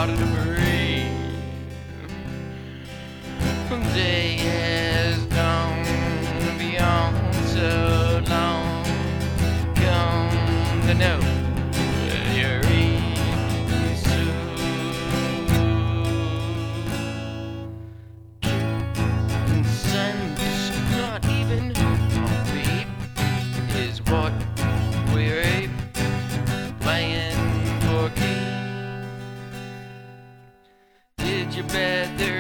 harder to breathe. Day has gone beyond so long. Come to know you're easy soon. Consent's not even a rape, is what we're playing for keeps. Did you bet there